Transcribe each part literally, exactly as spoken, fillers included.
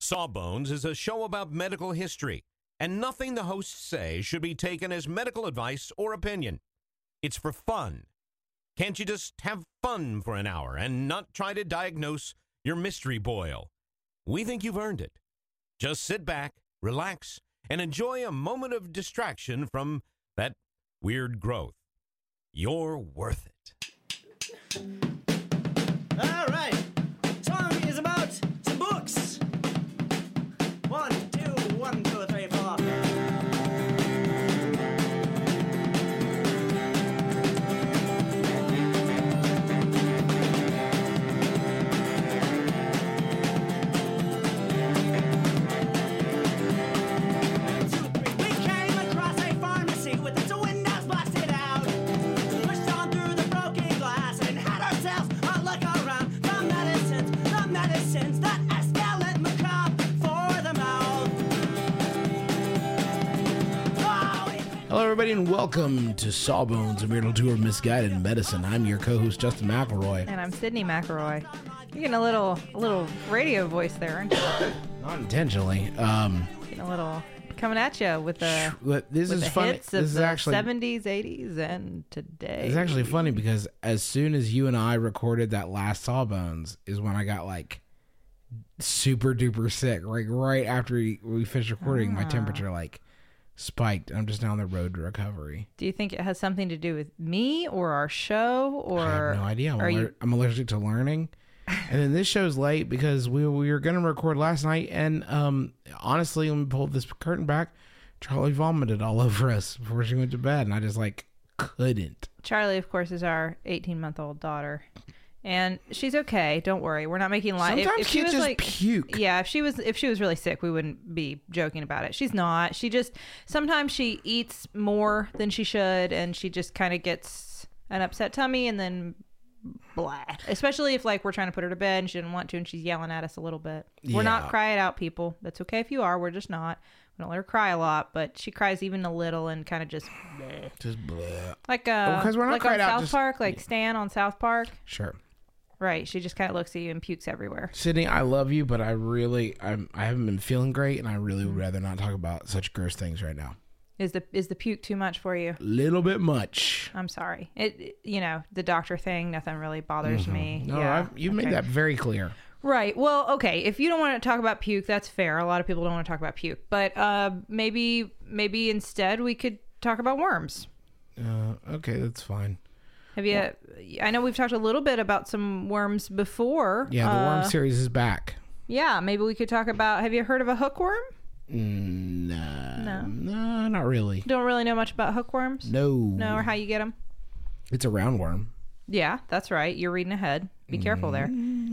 Sawbones is a show about medical history, and nothing the hosts say should be taken as medical advice or opinion. It's for fun. Can't you just have fun for an hour and not try to diagnose your mystery boil? We think you've earned it. Just sit back, relax, and enjoy a moment of distraction from that weird growth. You're worth it. All right. Song is about some books. One, two, one, two, three, four. Hello, everybody, and welcome to Sawbones, a weird tour of misguided medicine. I'm your co-host, Justin McElroy. And I'm Sydney McElroy. You're getting a little, a little radio voice there, aren't you? Not intentionally. Um, Getting a little coming at you with the, this with is the funny. hits This of is the actually seventies, eighties, and today. It's actually funny because as soon as you and I recorded that last Sawbones is when I got like super duper sick. Like right after we, we finished recording, Ah. my temperature like spiked. I'm just down the road to recovery. Do you think it has something to do with me or our show, or I have no idea. I'm, are aller- you? I'm allergic to learning. And then this show's late because we we were going to record last night. And um, honestly, when we pulled this curtain back, Charlie vomited all over us before she went to bed. And I just like couldn't. Charlie, of course, is our eighteen-month-old daughter, and she's okay. Don't worry, we're not making light. Sometimes if, if she kids was just like, puke. yeah, if she was if she was really sick, we wouldn't be joking about it. She's not. She just sometimes she eats more than she should, and she just kind of gets an upset tummy, and then blah. Especially if like we're trying to put her to bed and she didn't want to, and she's yelling at us a little bit. We're Yeah. not cry it out, people. That's okay if you are. We're just not. We don't let her cry a lot, but she cries even a little and kind of just bleh. Just blah. like uh Because we're not like on cried out, South just- Park, like Stan on South Park. Sure. Right, she just kind of looks at you and pukes everywhere. Sydney, I love you, but I really, I'm, I haven't been feeling great, and I really would rather not talk about such gross things right now. Is the is the puke too much for you? Little bit much. I'm sorry. It, it- you know, the doctor thing, nothing really bothers me. No, yeah. I've, you made okay. that very clear. Right. Well, okay. If you don't want to talk about puke, that's fair. A lot of people don't want to talk about puke, but uh, maybe maybe instead we could talk about worms. Uh, okay, that's fine. Have you? I know we've talked a little bit about some worms before. Yeah, the Uh, worm series is back. Yeah, maybe we could talk about. Have you heard of a hookworm? Mm, nah, No. no, not really. Don't really know much about hookworms. No, No, or how you get them. it's a roundworm. Yeah, that's right. You're reading ahead. Be careful there.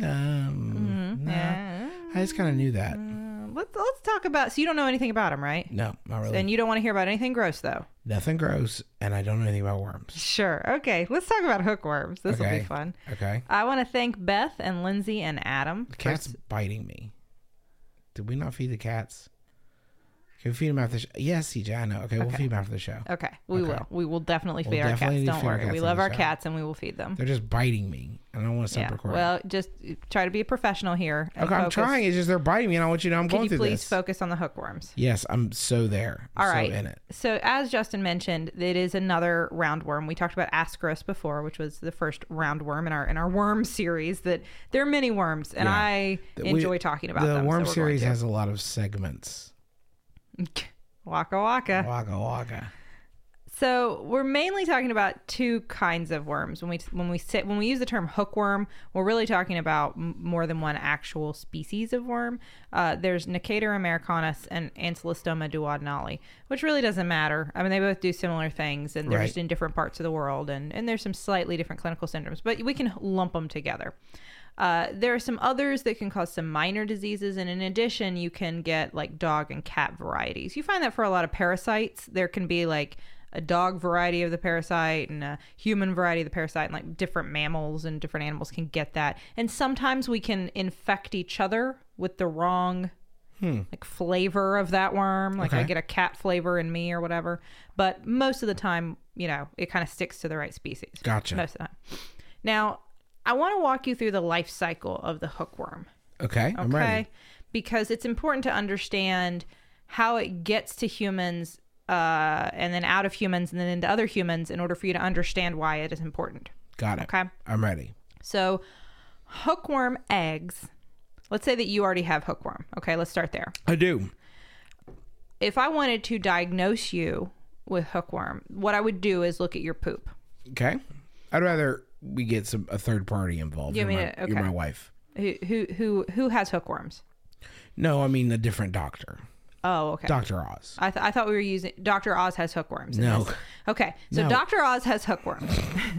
Um, nah, Yeah. I just kind of knew that. Uh, let's let's talk about. So you don't know anything about them, right? No, not really. And you don't want to hear about anything gross, though. Nothing gross, and I don't know anything about worms. Sure. Okay. Let's talk about hookworms. This will Okay. be fun. Okay, I want to thank Beth and Lindsay and Adam. the cat's for- biting me. Did we not feed the cats? Can we feed them after the show? Yes, C J, I know. Okay, we'll Okay. feed them after the show. Okay, we Okay. will. We will definitely We'll feed our definitely cats. need to Don't feed our worry. cats We in love the our show. cats and we will feed them. They're just biting me, and I don't want to stop Yeah. recording. Well, just try to be a professional here. and okay, I'm focus. trying. It's just they're biting me, and I want you to know I'm Could going you through please this. focus on the hookworms? Yes, I'm so there. I'm All so right. in it. So as Justin mentioned, it is another roundworm. We talked about Ascaris before, which was the first roundworm in our in our worm series. That there are many worms, and Yeah. I That we- enjoy talking about the them. worm so we're series going has a lot of segments. to. Waka waka. Waka waka. So we're mainly talking about two kinds of worms. When we when we sit when we use the term hookworm, we're really talking about m- more than one actual species of worm. Uh, there's Necator americanus and Ancylostoma duodenale, which really doesn't matter. I mean, they both do similar things, and they're Right. just in different parts of the world, and and there's some slightly different clinical syndromes, but we can lump them together. Uh, there are some others that can cause some minor diseases, and in addition, you can get like dog and cat varieties. You find that for a lot of parasites, there can be like a dog variety of the parasite and a human variety of the parasite, and like different mammals and different animals can get that. And sometimes we can infect each other with the wrong Hmm. like flavor of that worm. Like I Okay. get a cat flavor in me or whatever. But most of the time, you know, it kind of sticks to the right species. Gotcha. Most of the time. Now, I want to walk you through the life cycle of the hookworm. Okay, I'm Okay. ready. because it's important to understand how it gets to humans uh, and then out of humans and then into other humans in order for you to understand why it is important. Got it. Okay. I'm ready. So hookworm eggs, let's say that you already have hookworm. Okay, let's start there. I do. If I wanted to diagnose you with hookworm, what I would do is look at your poop. Okay. I'd rather we get some a third party involved. You You're, mean my, it- okay. you're my wife. Who who who, who has hookworms? No, I mean a different doctor. Oh, okay. Doctor Oz. I, th- I thought we were using Doctor Oz has hookworms. in No. this. Okay, so No. Doctor Oz has hookworms.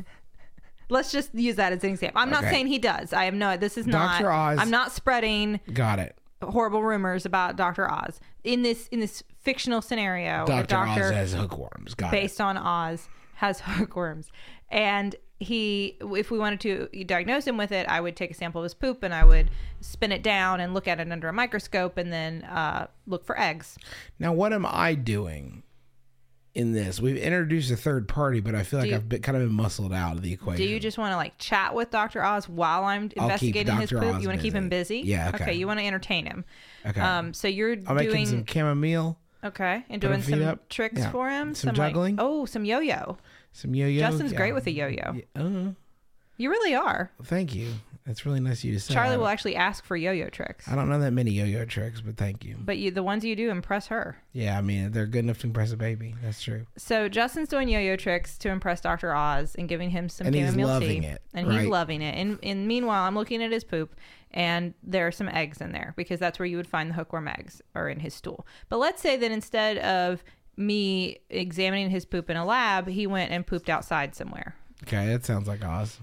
Let's just use that as an example. I'm not Okay. saying he does. I am no. This is not. Doctor Oz- I'm not spreading Got it. horrible rumors about Doctor Oz in this in this fictional scenario. a Doctor doctor Oz has hookworms. Got based on Oz has hookworms, and he, if we wanted to diagnose him with it, I would take a sample of his poop and I would spin it down and look at it under a microscope and then uh, look for eggs. it. Now, what am I doing in this? We've introduced a third party, but I feel like you- I've been, kind of been muscled out of the equation. Do you just want to like chat with Doctor Oz while I'm I'll keep investigating his Doctor poop? Oz You want to keep him busy. busy? Yeah, okay. You want to entertain him. Okay. Um. So you're I'm making doing some chamomile, okay and put doing him feet some up. tricks Yeah. for him. Some like- juggling. oh, some yo-yo. some yo-yo. Justin's Yeah. great with a yo-yo. Yeah, uh, You really are. thank you. That's really nice of you to say. Charlie I will don't- actually ask for yo-yo tricks, I don't know that many yo-yo tricks, but thank you. but you the ones you do impress her. Yeah, I mean, they're good enough to impress a baby. That's true. So Justin's doing yo-yo tricks to impress Doctor Oz and giving him some And he's chamomile loving tea. it, and right? he's loving it. And, and meanwhile, I'm looking at his poop, and there are some eggs in there because that's where you would find the hookworm eggs, or in his stool. But let's say that instead of me examining his poop in a lab, he went and pooped outside somewhere. Okay, that sounds like Oz.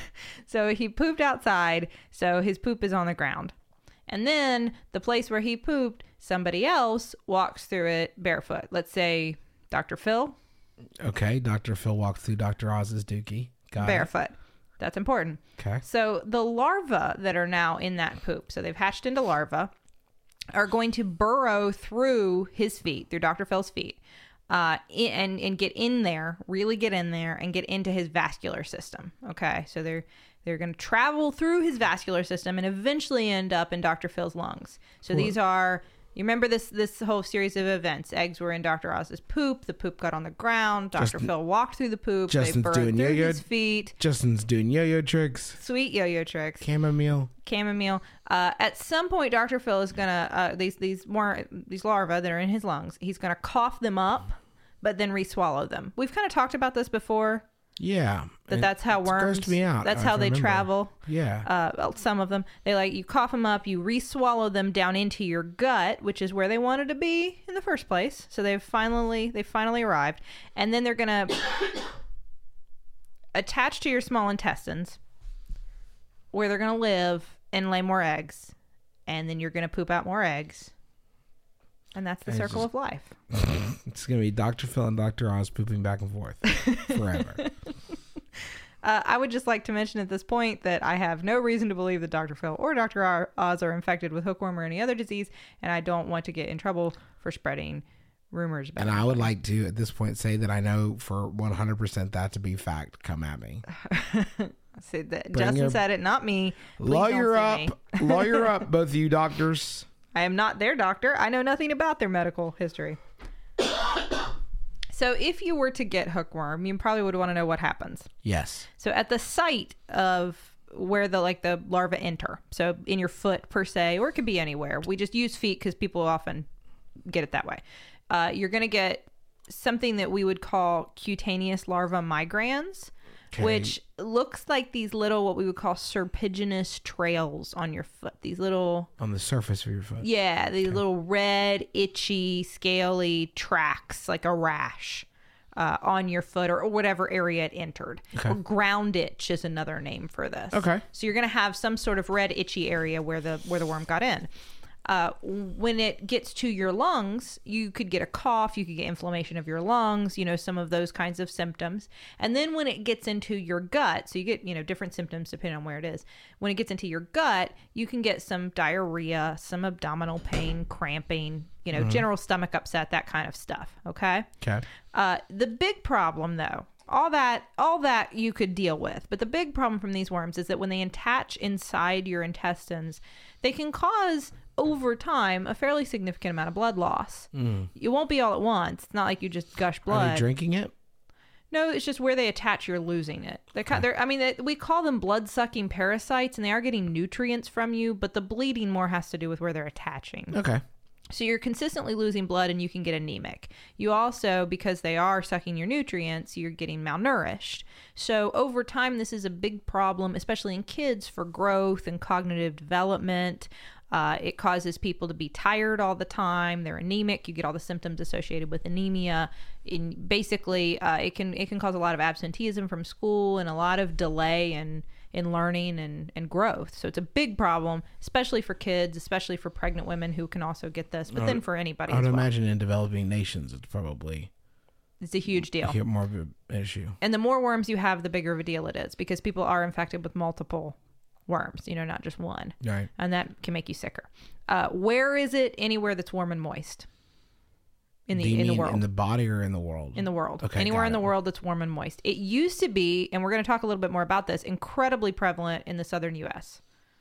So he pooped outside, so his poop is on the ground. And then the place where he pooped, somebody else walks through it barefoot. Let's say Doctor Phil, Okay, Doctor Phil walked through Doctor Oz's dookie. Got it. barefoot. That's important. Okay. So the larvae that are now in that poop, so they've hatched into larvae, are going to burrow through his feet, through Doctor Phil's feet, uh, in, and and get in there, really get in there, and get into his vascular system. Okay, so they're they're going to travel through his vascular system and eventually end up in Doctor Phil's lungs. So these are. You remember this this whole series of events. Eggs were in Doctor Oz's poop. The poop got on the ground. Doctor Justin- Phil walked through the poop. Justin's they burrowed doing through yo-yo. his feet. Justin's doing yo-yo tricks, Sweet yo-yo tricks. chamomile. Chamomile. Uh, at some point, Doctor Phil is gonna uh, these these more these larvae that are in his lungs. He's gonna cough them up, but then re-swallow them. We've kind of talked about this before. Yeah. That and that's how it worms. grossed me out. That's I how they remember. travel. Yeah. Uh, well, some of them, they like you cough them up, you re-swallow them down into your gut, which is where they wanted to be in the first place. So they've finally they finally arrived, and then they're gonna attach to your small intestines, where they're gonna live and lay more eggs, and then you're gonna poop out more eggs, and that's the And it's circle just- of life. It's gonna be Doctor Phil and Doctor Oz pooping back and forth forever. Uh, I would just like to mention at this point that I have no reason to believe that Doctor Phil or Doctor Oz are infected with hookworm or any other disease, and I don't want to get in trouble for spreading rumors about And it. I would like to, at this point, say that I know for one hundred percent that to be fact. Come at me. See, that Bring Justin your- said it, not me. Please Lawyer don't up. sue me. Lawyer up, both of you doctors. I am not their doctor. I know nothing about their medical history. So if you were to get hookworm, you probably would want to know what happens. Yes. So at the site of where the like the larvae enter, so in your foot per se, or it could be anywhere. We just use feet because people often get it that way. Uh, you're going to get something that we would call cutaneous larva migrans, Okay. which looks like these little what we would call serpiginous trails on your foot. These little On the surface of your foot. yeah, these little red, itchy, scaly tracks, like a rash, uh, on your foot or, or whatever area it entered. Okay. Or ground itch is another name for this. Okay. So you're going to have some sort of red, itchy area where the where the worm got in. Uh, when it gets to your lungs, you could get a cough, you could get inflammation of your lungs, you know, some of those kinds of symptoms. And then when it gets into your gut, so you get, you know, different symptoms depending on where it is. When it gets into your gut, you can get some diarrhea, some abdominal pain, cramping, you know, general stomach upset, that kind of stuff. Okay. Okay. Uh, the big problem, though, all that, all that you could deal with, but the big problem from these worms is that when they attach inside your intestines, they can cause over time, a fairly significant amount of blood loss. Mm. It won't be all at once. It's not like you just gush Are blood. they drinking it? No, it's just where they attach, you're losing it. They're, kind, they're I mean, they, we call them blood-sucking parasites, and they are getting nutrients from you, but the bleeding more has to do with where they're attaching. Okay. So you're consistently losing blood, and you can get anemic. You also, because they are sucking your nutrients, you're getting malnourished. So over time, this is a big problem, especially in kids, for growth and cognitive development. Uh, it causes people to be tired all the time. They're anemic. You get all the symptoms associated with anemia. In basically, uh, it can it can cause a lot of absenteeism from school and a lot of delay in in learning and, and growth. So it's a big problem, especially for kids, especially for pregnant women who can also get this, but then for anybody I would as well. imagine in developing nations, it's probably It's a huge deal. more of an issue. And the more worms you have, the bigger of a deal it is, because people are infected with multiple worms, you know, not just one. Right. And that can make you sicker. Uh, where is it? Anywhere that's warm and moist in Do you the in the mean world. in the body or in the world? In the world. Okay, Anywhere got in the it. world that's warm and moist. It used to be, and we're going to talk a little bit more about this, incredibly prevalent in the southern U S.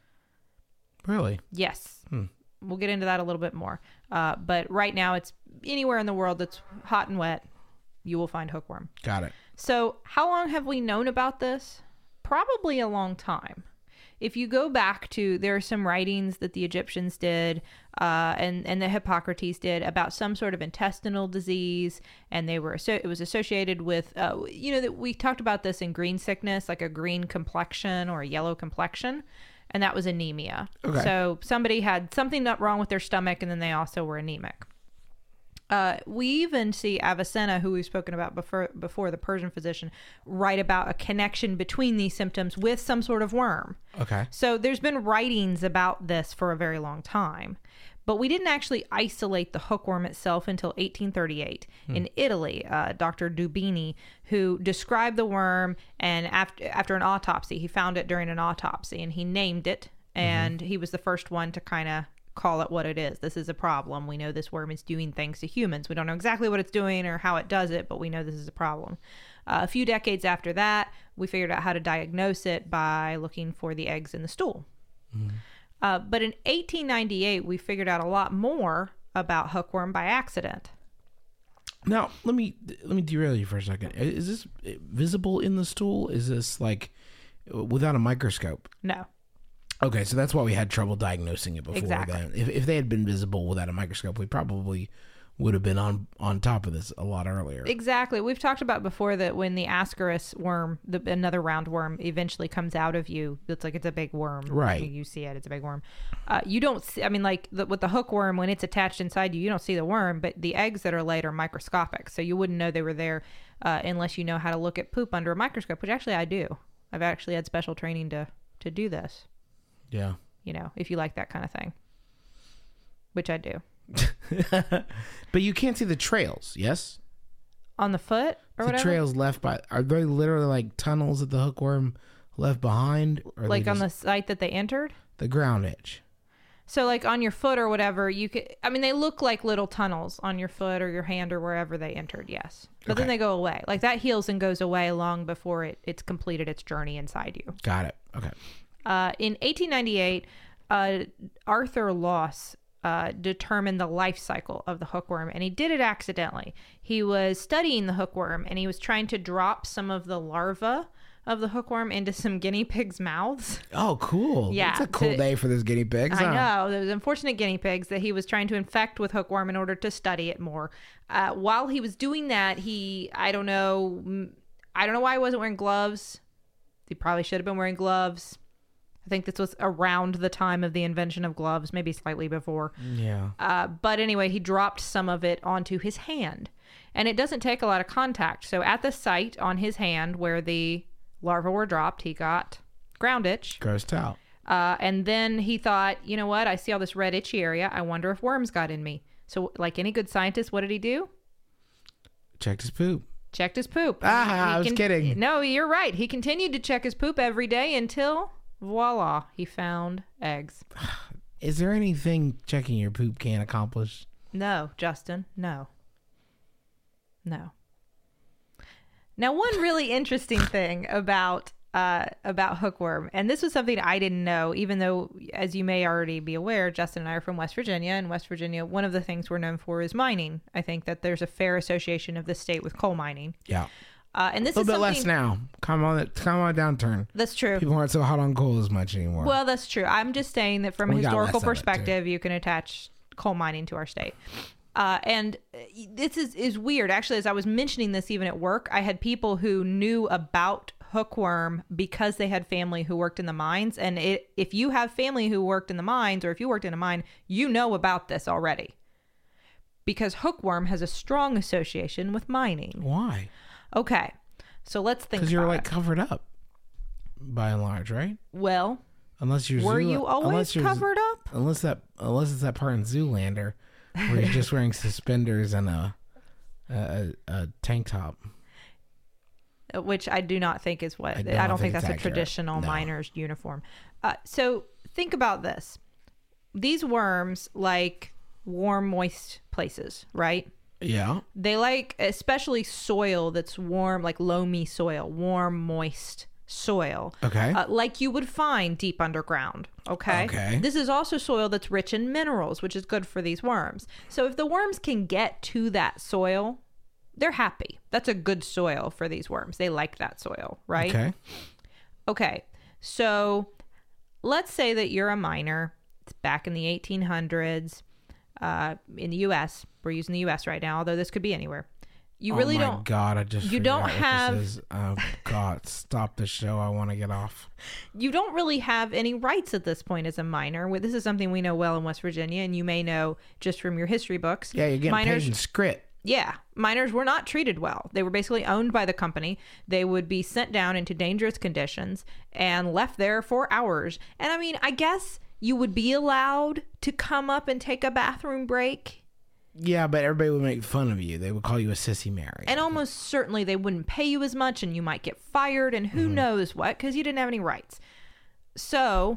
Really? Yes. Hmm. We'll get into that a little bit more. Uh, but right now, it's anywhere in the world that's hot and wet, you will find hookworm. Got it. So how long have we known about this? Probably a long time. If you go back to, there are some writings that the Egyptians did uh, and, and the Hippocrates did about some sort of intestinal disease, and they were so it was associated with, uh, you know, that we talked about this in green sickness, like a green complexion or a yellow complexion, and that was anemia. Okay. So somebody had something not wrong with their stomach, and then they also were anemic. Uh, we even see Avicenna, who we've spoken about before, before, the Persian physician, write about a connection between these symptoms with some sort of worm. Okay. So there's been writings about this for a very long time. But we didn't actually isolate the hookworm itself until eighteen thirty-eight Hmm. in Italy. Uh, Doctor Dubini, who described the worm, and after, after an autopsy, he found it during an autopsy, and he named it, and mm-hmm. he was the first one to kind of call it what it is. This is a problem. We know this worm is doing things to humans. We don't know exactly what it's doing or how it does it, but we know this is a problem. Uh, a few decades after that, we figured out how to diagnose it by looking for the eggs in the stool. Mm. Uh, but in eighteen ninety-eight, we figured out a lot more about hookworm by accident. Now, let me let me derail you for a second. Is this visible in the stool? Is this like without a microscope? No. Okay, so that's why we had trouble diagnosing it before Exactly. then. If if they had been visible without a microscope, we probably would have been on on top of this a lot earlier. Exactly. We've talked about before that when the Ascaris worm, the, another round worm, eventually comes out of you, it's like it's a big worm. Right. You see it, it's a big worm. Uh, you don't see, I mean, like the, with the hookworm, when it's attached inside you, you don't see the worm, but the eggs that are laid are microscopic. So you wouldn't know they were there uh, unless you know how to look at poop under a microscope, which actually I do. I've actually had special training to, to do this. Yeah. You know, if you like that kind of thing, which I do. But you can't see the trails, yes? On the foot or the whatever? trails left by, are they literally like tunnels that the hookworm left behind? Or are Like they on the just site that they entered? the ground edge? So like on your foot or whatever, you could, I mean, they look like little tunnels on your foot or your hand or wherever they entered, yes. But then Okay. they go away. Like that heals and goes away long before it, it's completed its journey inside you. Got it. Okay. Uh, in eighteen ninety-eight, uh, Arthur Loss uh, determined the life cycle of the hookworm, and he did it accidentally. He was studying the hookworm, and he was trying to drop some of the larvae of the hookworm into some guinea pigs' mouths. Oh, cool. Yeah, It's a cool to- day for those guinea pigs. I huh? know. Those unfortunate guinea pigs that he was trying to infect with hookworm in order to study it more. Uh, while he was doing that, he, I don't know, mm, I don't know why he wasn't wearing gloves. He probably should have been wearing gloves. I think this was around the time of the invention of gloves, maybe slightly before. Yeah. Uh, but anyway, he dropped some of it onto his hand. And it doesn't take a lot of contact. So at the site on his hand where the larvae were dropped, he got ground itch. Grossed out. Uh, and then he thought, you know what? I see all this red itchy area. I wonder if worms got in me. So like any good scientist, what did he do? Checked his poop. Checked his poop. Ah, He I was con- kidding. No, you're right. He continued to check his poop every day until, voila, he found eggs. Is there anything checking your poop can't accomplish? No, Justin, no. No. Now, one really interesting thing about uh, about hookworm. And this was something I didn't know, even though, as you may already be aware, Justin and I are from West Virginia. And West Virginia, one of the things we're known for is mining. I think that there's a fair association of the state with coal mining. Yeah. Uh, and this A little is bit something, less now. Come on, come on, downturn. That's true. People aren't so hot on coal as much anymore. Well, that's true. I'm just saying that from a We got historical less of it, too. perspective, you can attach coal mining to our state. Uh, and this is, is weird. Actually, as I was mentioning this even at work, I had people who knew about hookworm because they had family who worked in the mines. And it, if you have family who worked in the mines, or if you worked in a mine, you know about this already. Because hookworm has a strong association with mining. Why? Okay. So let's think about Because you're like it. covered up, by and large, right? Well, Unless you're were Zoo- you always unless you're- covered up? Unless that, unless it's that part in Zoolander where you're just wearing suspenders and a, a, a tank top. Which I do not think is what, I I don't don't, think think it's that's a accurate. traditional No. miner's uniform. Uh, so think about this. These worms like warm, moist places, right? Yeah. They like especially soil that's warm, like loamy soil, warm, moist soil. Okay. Uh, like you would find deep underground. Okay? Okay. This is also soil that's rich in minerals, which is good for these worms. So if the worms can get to that soil, they're happy. That's a good soil for these worms. They like that soil, right? Okay. Okay. So let's say that you're a miner. It's back in the eighteen hundreds uh, in the U S. We're using the U S right now, although this could be anywhere. You really oh my don't. God, I just you forgot don't what have- This is. Oh God, stop the show! I want to get off. You don't really have any rights at this point as a miner. Well, this is something we know well in West Virginia, and you may know just from your history books. Yeah, you're getting miners, paid in script. Yeah, miners were not treated well. They were basically owned by the company. They would be sent down into dangerous conditions and left there for hours. And I mean, I guess you would be allowed to come up and take a bathroom break. Yeah, but everybody would make fun of you. They would call you a sissy Mary. And almost certainly they wouldn't pay you as much, and you might get fired and who knows what, because you didn't have any rights. So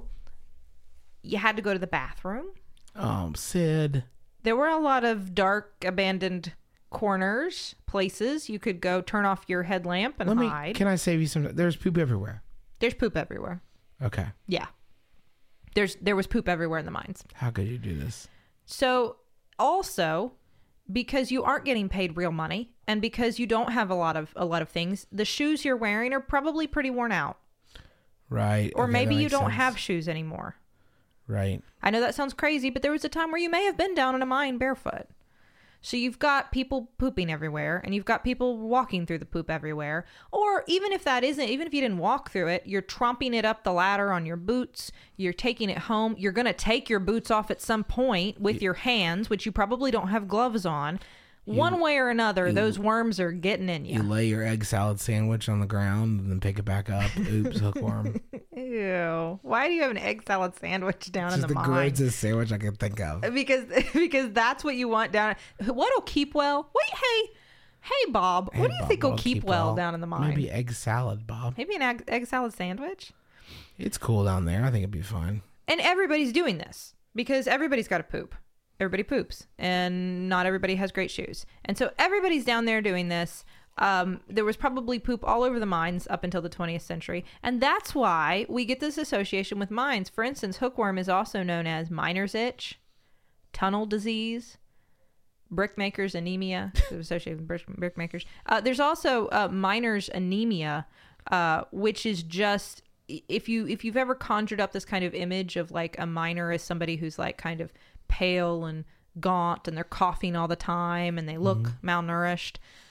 you had to go to the bathroom. um, Sid. There were a lot of dark, abandoned corners, places you could go turn off your headlamp and Let me. hide. Can I save you some? There's poop everywhere. There's poop everywhere. Okay. Yeah. There's there was poop everywhere in the mines. How could you do this? So also, because you aren't getting paid real money and because you don't have a lot of a lot of things, the shoes you're wearing are probably pretty worn out. Right. Or okay, maybe that you makes don't sense. have shoes anymore. Right. I know that sounds crazy, but there was a time where you may have been down in a mine barefoot. So you've got people pooping everywhere, and you've got people walking through the poop everywhere. Or even if that isn't, even if you didn't walk through it, you're tromping it up the ladder on your boots. You're taking it home. You're going to take your boots off at some point with your hands, which you probably don't have gloves on. One way or another, those worms are getting in You you. lay your egg salad sandwich on the ground and then pick it back up. Oops, hookworm. Ew. Why do you have an egg salad sandwich down This in is the, the mine? grossest sandwich I can think of. Because because that's what you want down. What'll keep well? Wait, hey, hey, Bob. Hey, what do you Bob, think will what'll keep, well, down in the mine? Maybe egg salad, Bob. Maybe an egg, egg salad sandwich. It's cool down there. I think it'd be fine. And everybody's doing this because everybody's got to poop. Everybody poops, and not everybody has great shoes. And so everybody's down there doing this. Um, there was probably poop all over the mines up until the twentieth century. And that's why we get this association with mines. For instance, hookworm is also known as miner's itch, tunnel disease, brickmakers anemia, associated with brick, brickmakers. Uh, there's also uh, miner's anemia, uh, which is just if you if you've ever conjured up this kind of image of like a miner as somebody who's like kind of pale and gaunt and they're coughing all the time and they look mm-hmm. malnourished.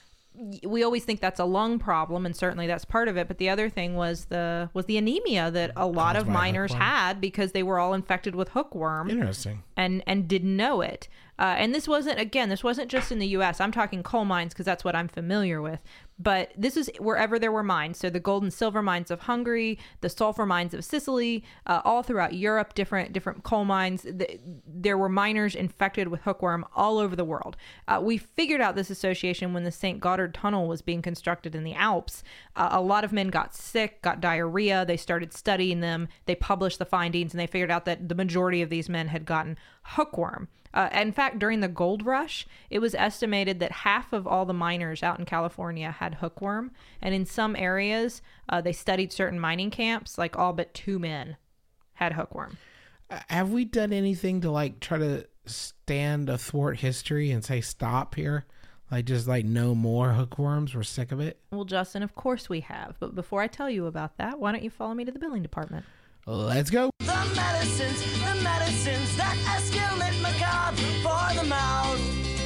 We always think that's a lung problem, and certainly that's part of it. But the other thing was the was the anemia that a lot Caused of by miners hookworm. had because they were all infected with hookworm Interesting. and and didn't know it. Uh, and this wasn't again, this wasn't just in the U S. I'm talking coal mines because that's what I'm familiar with. But this is wherever there were mines. So the gold and silver mines of Hungary, the sulfur mines of Sicily, uh, all throughout Europe, different different coal mines. The, there were miners infected with hookworm all over the world. Uh, we figured out this association when the Saint Gothard Tunnel was being constructed in the Alps. Uh, a lot of men got sick, got diarrhea. They started studying them. They published the findings, and they figured out that the majority of these men had gotten hookworm. Uh, in fact, during the gold rush, it was estimated that half of all the miners out in California had hookworm. And in some areas, uh, they studied certain mining camps, like all but two men had hookworm. Uh, Have we done anything to like try to stand athwart history and say stop here? Like just like no more hookworms? We're sick of it. Well, Justin, of course we have. But before I tell you about that, why don't you follow me to the billing department? Let's go. The medicines, the medicines that escalate macabre for the mouth.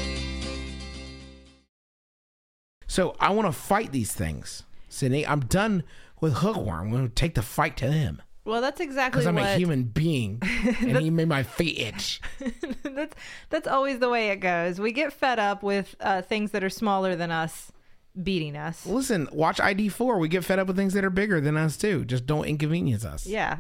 So I want to fight these things, Sydney. I'm done with hookworm. I'm going to take the fight to him. Well, that's exactly Because I'm what... a human being, and he made my feet itch. that's that's always the way it goes. We get fed up with uh, things that are smaller than us beating us. Listen, watch I D four. We get fed up with things that are bigger than us, too. Just don't inconvenience us. Yeah.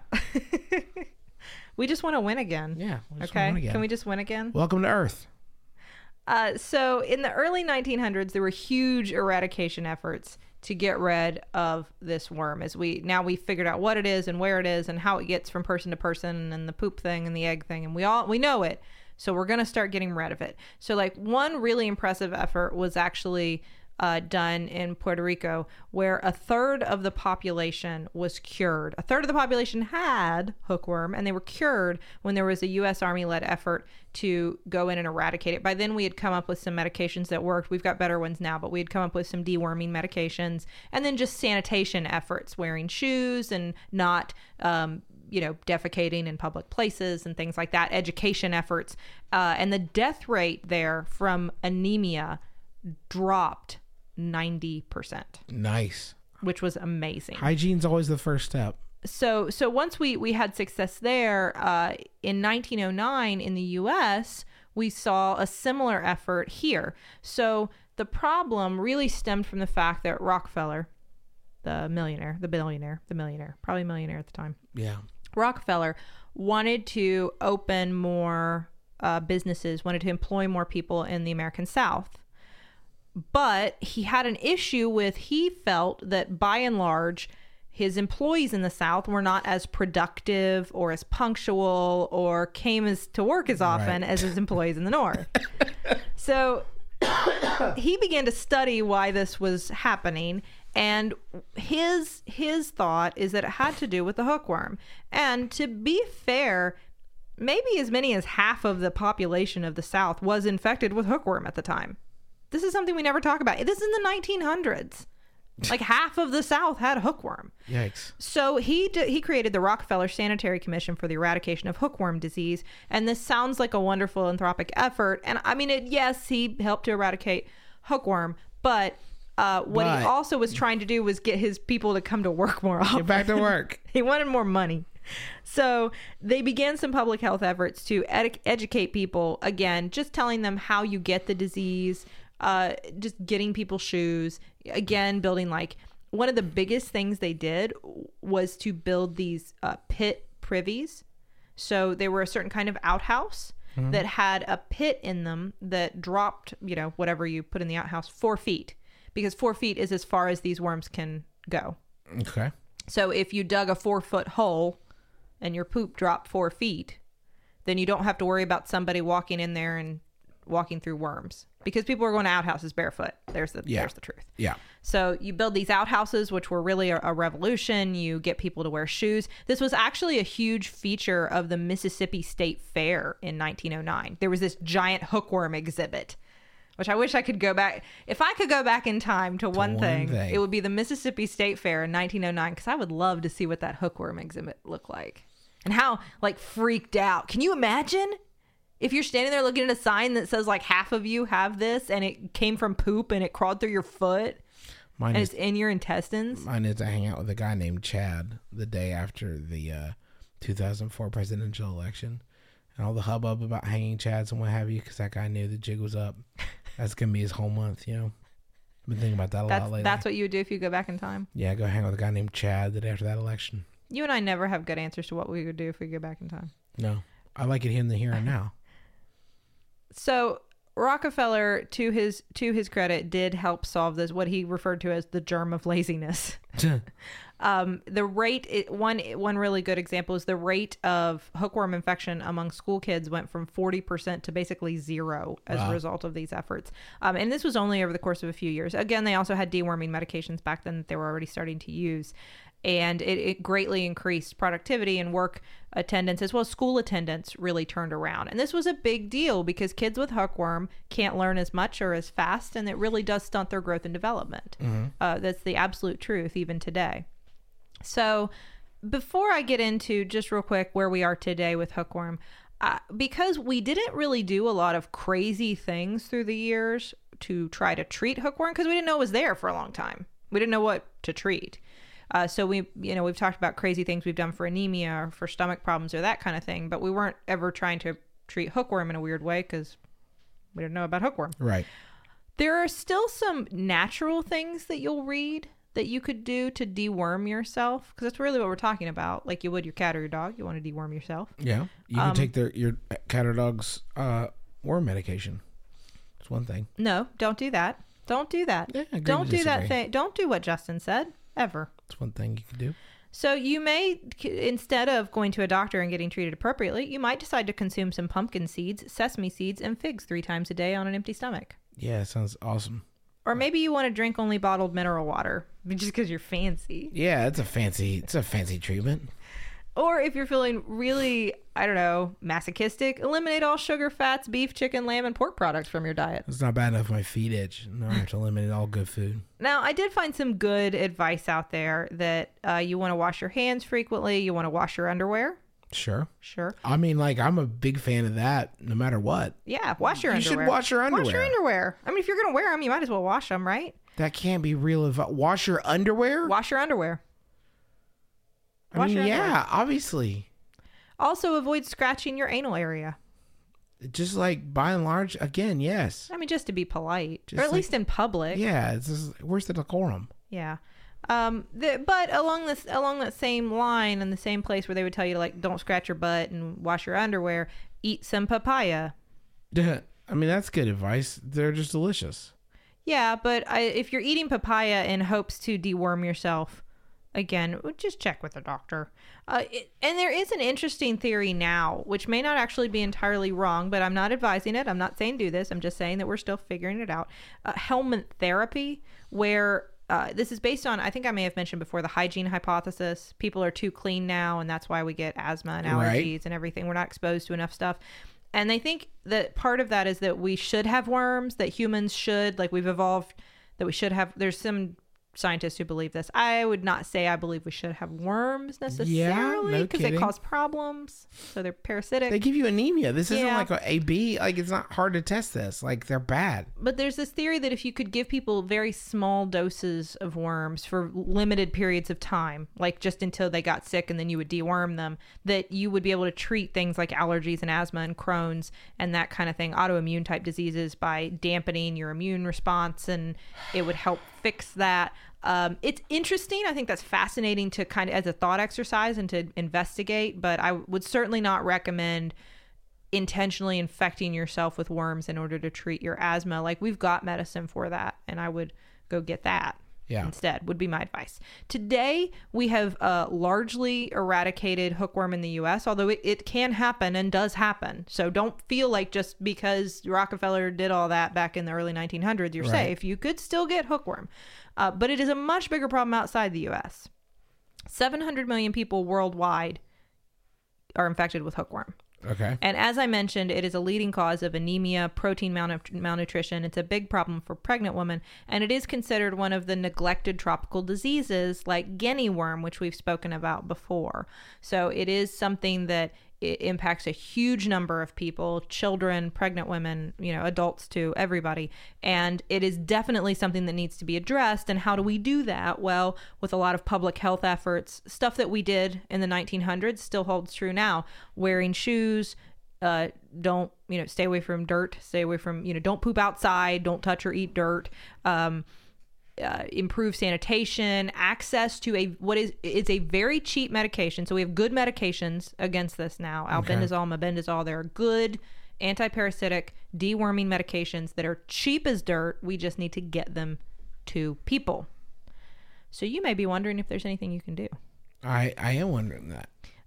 We just want to win again. Yeah. We just Okay. wanna win again. Can we just win again? Welcome to Earth. Uh, so in the early nineteen hundreds, there were huge eradication efforts to get rid of this worm. As we now we figured out what it is and where it is and how it gets from person to person and the poop thing and the egg thing, and we all we know it. So we're gonna start getting rid of it. So like one really impressive effort was actually Uh, done in Puerto Rico, where a third of the population was cured. A third of the population had hookworm, and they were cured when there was a U S Army-led effort to go in and eradicate it. By then, we had come up with some medications that worked. We've got better ones now, but we had come up with some deworming medications, and then just sanitation efforts, wearing shoes and not um, you know, defecating in public places and things like that, education efforts. Uh, and the death rate there from anemia dropped ninety percent, Nice. which was amazing. Hygiene's always the first step. So so once we, we had success there, uh, in nineteen oh nine in the U S, we saw a similar effort here. So the problem really stemmed from the fact that Rockefeller, the millionaire, the billionaire, the millionaire, probably millionaire at the time, Yeah. Rockefeller wanted to open more uh, businesses, wanted to employ more people in the American South. But he had an issue with, he felt that by and large, his employees in the South were not as productive or as punctual or came as to work as often Right. as his employees in the North. So he began to study why this was happening. And his his thought is that it had to do with the hookworm. And to be fair, maybe as many as half of the population of the South was infected with hookworm at the time. This is something we never talk about. This is in the nineteen hundreds. Like half of the South had hookworm. Yikes. So he d- he created the Rockefeller Sanitary Commission for the Eradication of Hookworm Disease. And this sounds like a wonderful philanthropic effort. And I mean, it, yes, he helped to eradicate hookworm. But uh, what But- he also was trying to do was get his people to come to work more often. Get back to work. He wanted more money. So they began some public health efforts to ed- educate people, again, just telling them how you get the disease, uh, just getting people shoes, again, building like one of the biggest things they did was to build these uh, pit privies. So they were a certain kind of outhouse mm-hmm. that had a pit in them that dropped, you know, whatever you put in the outhouse, four feet, because four feet is as far as these worms can go. Okay. So if you dug a four foot hole and your poop dropped four feet, then you don't have to worry about somebody walking in there and walking through worms, because people are going to outhouses barefoot. There's the Yeah. there's the truth. Yeah. So you build these outhouses, which were really a, a revolution. You get people to wear shoes. This was actually a huge feature of the Mississippi State Fair in nineteen oh nine. There was this giant hookworm exhibit, which I wish I could go back. If I could go back in time to, one, one thing, thing. it would be the Mississippi State Fair in nineteen oh nine, because I would love to see what that hookworm exhibit looked like and how like freaked out. Can you imagine if you're standing there looking at a sign that says like half of you have this and it came from poop and it crawled through your foot Mine and is, it's in your intestines? mine is to hang out with a guy named Chad the day after the uh, two thousand four presidential election. And all the hubbub about hanging Chads and what have you, because that guy knew the jig was up. That's going to be his whole month, you know? I've been thinking about that a That's, lot lately. that's what you would do if you go back in time? Yeah, go hang out with a guy named Chad the day after that election. You and I never have good answers to what we would do if we go back in time. No, I like it here in the here and now. So Rockefeller, to his to his credit, did help solve this, what he referred to as the germ of laziness. um, the rate, it, one one really good example is the rate of hookworm infection among school kids went from forty percent to basically zero as Wow. a result of these efforts. Um, and this was only over the course of a few years. Again, they also had deworming medications back then that they were already starting to use. And it, it greatly increased productivity, and work attendance as well as school attendance really turned around. And this was a big deal because kids with hookworm can't learn as much or as fast, and it really does stunt their growth and development. Mm-hmm. Uh, that's the absolute truth even today. So before I get into just real quick where we are today with hookworm, uh, because we didn't really do a lot of crazy things through the years to try to treat hookworm because we didn't know it was there for a long time. We didn't know what to treat. Uh, so we, you know, we've talked about crazy things we've done for anemia or for stomach problems or that kind of thing, but we weren't ever trying to treat hookworm in a weird way because we didn't know about hookworm. Right. There are still some natural things that you'll read that you could do to deworm yourself, because that's really what we're talking about. Like you would your cat or your dog, you want to deworm yourself. Yeah. You can Um, take their your cat or dog's uh, worm medication. That's one thing. No, don't do that. Don't do that. Yeah, agree don't to do that disagree. thing. Don't do what Justin said ever. That's one thing you can do. So you may, instead of going to a doctor and getting treated appropriately, you might decide to consume some pumpkin seeds, sesame seeds, and figs three times a day on an empty stomach. Yeah, sounds awesome. Or maybe you want to drink only bottled mineral water just because you're fancy. Yeah, it's a fancy it's a fancy treatment. Or if you're feeling really, I don't know, masochistic, eliminate all sugar, fats, beef, chicken, lamb, and pork products from your diet. It's not bad enough my feet itch. No, I have to eliminate all good food. Now, I did find some good advice out there that uh, you want to wash your hands frequently. You want to wash your underwear. Sure. Sure. I mean, like, I'm a big fan of that no matter what. Yeah, wash your You underwear. should wash your Wash your underwear. underwear. I mean, if you're going to wear them, you might as well wash them, right? That can't be real advice. Wash your underwear? Wash your underwear. I wash mean, your yeah, underwear. obviously. Also, avoid scratching your anal area. Just like, by and large, again, yes. I mean, just to be polite. Just or at like- least in public. Yeah, it's just, where's the decorum? Yeah. Um, the, but along this, along that same line and the same place where they would tell you to, like, don't scratch your butt and wash your underwear, eat some papaya. Yeah, I mean, that's good advice. They're just delicious. Yeah, but I, if you're eating papaya in hopes to deworm yourself, again, just check with a doctor. Uh, it, and there is an interesting theory now, which may not actually be entirely wrong, but I'm not advising it. I'm not saying do this. I'm just saying that we're still figuring it out. Uh, helminth therapy, where uh, this is based on, I think I may have mentioned before, the hygiene hypothesis. People are too clean now, and that's why we get asthma and allergies Right. and everything. We're not exposed to enough stuff. And they think that part of that is that we should have worms, that humans should, like we've evolved, that we should have, there's some scientists who believe this. I would not say I believe we should have worms necessarily no because they kidding. cause problems. So they're parasitic. They give you anemia. This isn't Yeah. like a A B. Like, it's not hard to test this. Like, they're bad. But there's this theory that if you could give people very small doses of worms for limited periods of time, like just until they got sick and then you would deworm them, that you would be able to treat things like allergies and asthma and Crohn's and that kind of thing, autoimmune type diseases, by dampening your immune response, and it would help fix that. Um, it's interesting. I think that's fascinating to kind of as a thought exercise and to investigate, but I would certainly not recommend intentionally infecting yourself with worms in order to treat your asthma. Like, we've got medicine for that, and I would go get that Yeah. instead, would be my advice. Today, we have uh, largely eradicated hookworm in the U S, although it, it can happen and does happen. So don't feel like just because Rockefeller did all that back in the early nineteen hundreds, you're Right. safe. You could still get hookworm. Uh, but it is a much bigger problem outside the U S. seven hundred million people worldwide are infected with hookworm. Okay. And as I mentioned, it is a leading cause of anemia, protein malnut- malnutrition. It's a big problem for pregnant women, and it is considered one of the neglected tropical diseases like guinea worm, which we've spoken about before. So it is something that it impacts a huge number of people, children, pregnant women, you know, adults too, everybody. And it is definitely something that needs to be addressed. And how do we do that? Well, with a lot of public health efforts, stuff that we did in the nineteen hundreds still holds true now. Wearing shoes, uh, don't, you know, stay away from dirt, stay away from, you know, don't poop outside, don't touch or eat dirt. Um, Uh, improve sanitation, access to a what is it's a very cheap medication. So we have good medications against this now. Okay. Albendazole, mebendazole, they're good antiparasitic, deworming medications that are cheap as dirt. We just need to get them to people. So you may be wondering if there's anything you can do. I, I am wondering that.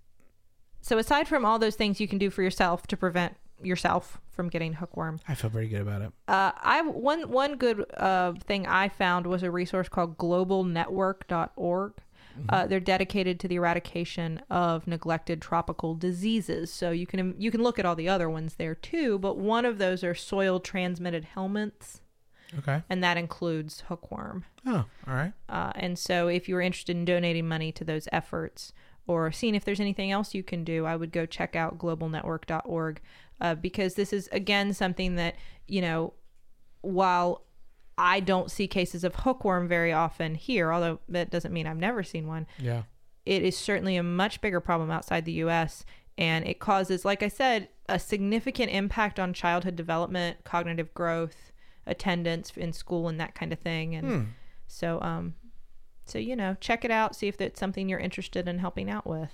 So aside from all those things you can do for yourself to prevent yourself from getting hookworm, I feel pretty good about it. uh, I one one good uh, thing I found was a resource called global network dot org. Mm-hmm. Uh, they're dedicated to the eradication of neglected tropical diseases. So you can you can look at all the other ones there too, but one of those are soil transmitted helminths. Okay. And that includes hookworm. Oh, all right. Uh, and so if you're interested in donating money to those efforts or seeing if there's anything else you can do, I would go check out global network dot org uh, because this is, again, something that, you know, while I don't see cases of hookworm very often here, although that doesn't mean I've never seen one. Yeah. It is certainly a much bigger problem outside the U S, and it causes, like I said, a significant impact on childhood development, cognitive growth, attendance in school, and that kind of thing. And Hmm. so, um, so you know, check it out. See if it's something you're interested in helping out with.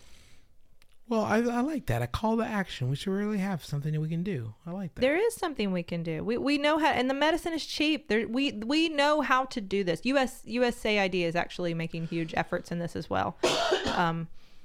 Well, I, I like that. A call to action. We should really have something that we can do. I like that. There is something we can do. We we know how, and the medicine is cheap. There we we know how to do this. U S U S A I D is actually making huge efforts in this as well. Um,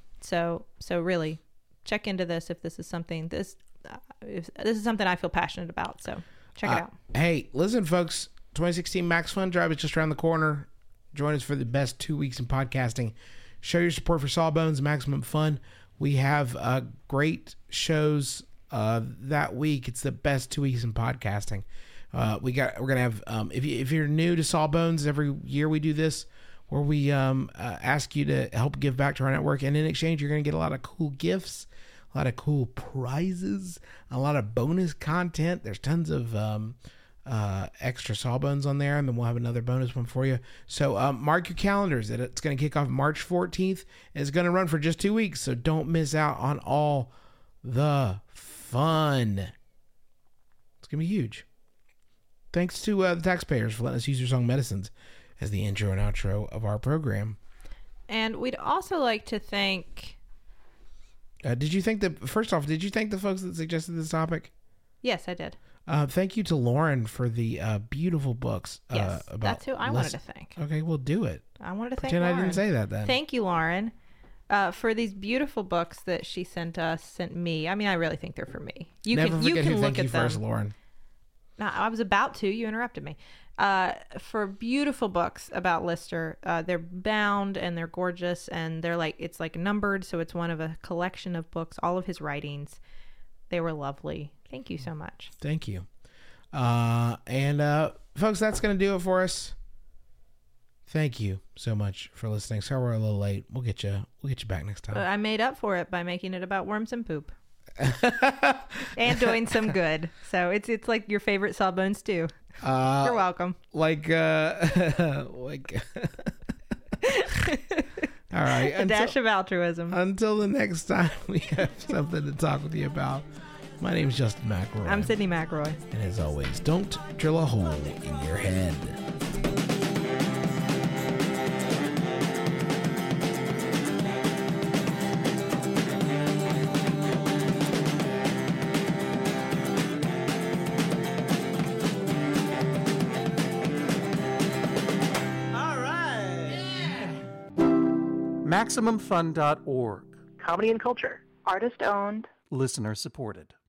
so so really, check into this if this is something this uh, if this is something I feel passionate about. So check it Uh, out. Hey, listen, folks. twenty sixteen Max Fun Drive is just around the corner. Join us for the best two weeks in podcasting. Show your support for Sawbones, Maximum Fun. We have uh, great shows uh, that week. It's the best two weeks in podcasting. Uh, we got. We're gonna have. Um, if you if you're new to Sawbones, every year we do this, where we um, uh, ask you to help give back to our network, and in exchange, you're gonna get a lot of cool gifts, a lot of cool prizes, a lot of bonus content. There's tons of um, uh, extra Sawbones on there, and then we'll have another bonus one for you. So um, mark your calendars that it's going to kick off March fourteenth. It's going to run for just two weeks, so don't miss out on all the fun. It's going to be huge. Thanks to uh, the taxpayers for letting us use your song Medicines as the intro and outro of our program. And we'd also like to thank. Uh, did you think that, first off, did you thank the folks that suggested this topic? Yes, I did. Uh, thank you to Lauren for the uh, beautiful books. Yes, uh, about that's who I wanted to thank. Okay, we'll do it. I wanted to Pretend thank I Lauren. didn't say that then. Thank you, Lauren, uh, for these beautiful books that she sent us, sent me. I mean, I really think they're for me. You Never can forget you can who look thank at you them. first, Lauren. No, I was about to. You interrupted me. Uh, for beautiful books about Lister. Uh, they're bound and they're gorgeous, and they're like it's like numbered, so it's one of a collection of books. All of his writings. They were lovely. Thank you so much. Thank you. Uh, and uh, folks, that's going to do it for us. Thank you so much for listening. Sorry we're a little late. We'll get you. We'll get you back next time. Uh, I made up for it by making it about worms and poop. And doing some good. So it's it's like your favorite Sawbones stew. Uh, You're welcome. Like, uh, like. All right. A dash of altruism. Until the next time we have something to talk with you about. My name is Justin McElroy. I'm Sydney McRoy. And as always, don't drill a hole in your head. All right. Maximum Fun dot org. Comedy and culture. Artist owned. Listener supported.